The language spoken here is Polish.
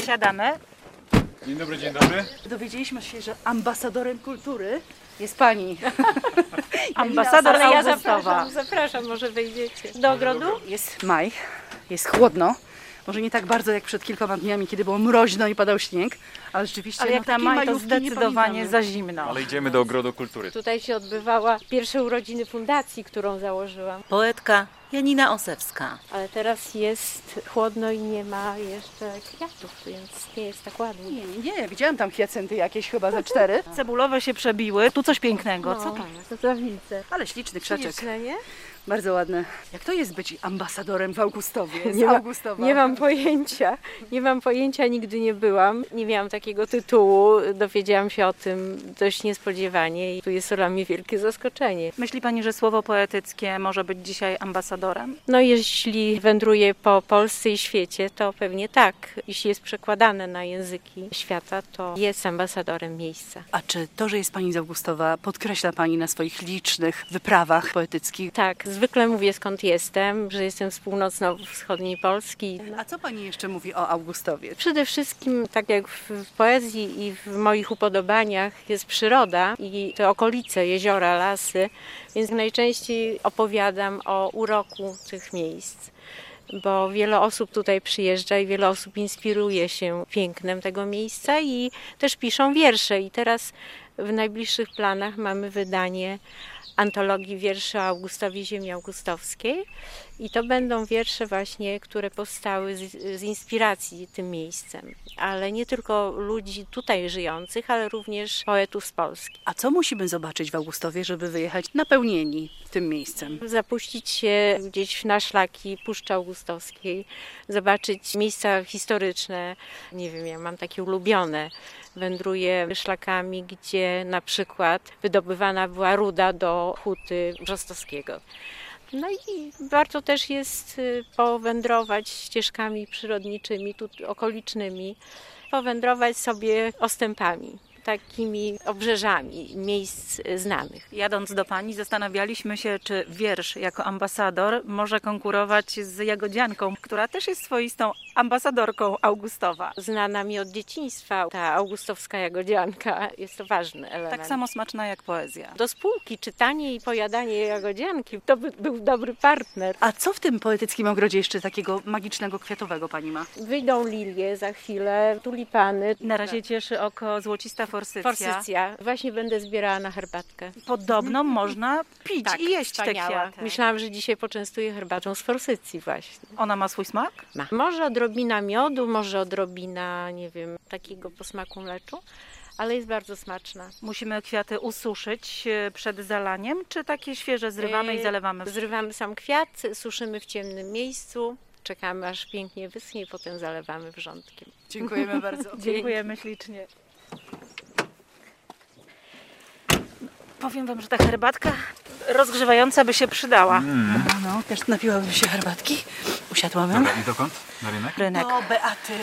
Siadamy. Dzień dobry, dzień dobry. Dowiedzieliśmy się, że ambasadorem kultury jest pani. Ambasador Ale ja Augustowa. zapraszam, może wejdziecie. Do ogrodu? Jest maj, jest chłodno. Może nie tak bardzo jak przed kilkoma dniami, kiedy było mroźno i padał śnieg, ale rzeczywiście Ale jak na takiej maj, to majówki nie zdecydowanie pamiętamy. za zimno. Ale idziemy do Ogrodu Kultury. Tutaj się odbywała pierwsze urodziny fundacji, którą założyłam. Poetka Janina Osewska. Ale teraz jest chłodno i nie ma jeszcze kwiatów, więc nie jest tak ładnie. Nie, widziałam tam hiacynty jakieś chyba ze 4, Cebulowe się przebiły. Tu coś pięknego. Co to jest? To za wilce. ale śliczny krzaczek. Śliczne, nie? Bardzo ładne. Jak to jest być ambasadorem w Augustowie? Z Nie ma- Augustowa. Nie mam pojęcia. Nie mam pojęcia, nigdy nie byłam. Nie miałam takiego tytułu. Dowiedziałam się o tym dość niespodziewanie i tu jest dla mnie wielkie zaskoczenie. Myśli pani, że słowo poetyckie może być dzisiaj ambasadorem? No jeśli wędruje po Polsce i świecie, to pewnie tak. Jeśli jest przekładane na języki świata, to jest ambasadorem miejsca. A czy to, że jest pani z Augustowa, podkreśla pani na swoich licznych wyprawach poetyckich? Tak, zwykle mówię skąd jestem, że jestem z północno-wschodniej Polski. A co pani jeszcze mówi o Augustowie? Przede wszystkim, tak jak w poezji i w moich upodobaniach, jest przyroda i te okolice, jeziora, lasy, więc najczęściej opowiadam o uroku tych miejsc. Bo wiele osób tutaj przyjeżdża i wiele osób inspiruje się pięknem tego miejsca i też piszą wiersze. I teraz w najbliższych planach mamy wydanie antologii wierszy o Augustowie Ziemi Augustowskiej i to będą wiersze właśnie, które powstały z inspiracji tym miejscem, ale nie tylko ludzi tutaj żyjących, ale również poetów z Polski. A co musimy zobaczyć w Augustowie, żeby wyjechać napełnieni tym miejscem? Zapuścić się gdzieś na szlaki Puszczy Augustowskiej, zobaczyć miejsca historyczne, nie wiem, ja mam takie ulubione. Wędruję szlakami, gdzie na przykład wydobywana była ruda do huty Brzostowskiego. No i warto też jest powędrować ścieżkami przyrodniczymi, tu okolicznymi, powędrować sobie ostępami, takimi obrzeżami miejsc znanych. Jadąc do pani, zastanawialiśmy się, czy wiersz jako ambasador może konkurować z Jagodzianką, która też jest swoistą ambasadorką Augustowa. Znana mi od dzieciństwa ta augustowska jagodzianka, jest to ważny element. Tak samo smaczna jak poezja. Do spółki czytanie i pojadanie jagodzianki to by był dobry partner. A co w tym poetyckim ogrodzie jeszcze takiego magicznego, kwiatowego pani ma? Wyjdą lilie za chwilę, tulipany. Na razie cieszy oko złocista forsycja. Forsycja. Właśnie będę zbierała na herbatkę. Podobno można pić i jeść wspaniała. te kwiaty. Myślałam, że dzisiaj poczęstuję herbatą z forsycji właśnie. Ona ma swój smak? Może odrobina miodu, może odrobina, nie wiem, takiego posmaku mleczu, ale jest bardzo smaczna. Musimy kwiaty ususzyć przed zalaniem, czy takie świeże zrywamy i zalewamy? Zrywamy sam kwiat, suszymy w ciemnym miejscu, czekamy aż pięknie wyschnie i potem zalewamy wrzątkiem. Dziękujemy bardzo. Dziękujemy ślicznie. Powiem wam, że ta herbatka rozgrzewająca by się przydała. No, też napiłabym się herbatki, usiadłabym. Dobra, i dokąd? Na rynek? Rynek. No, Beaty.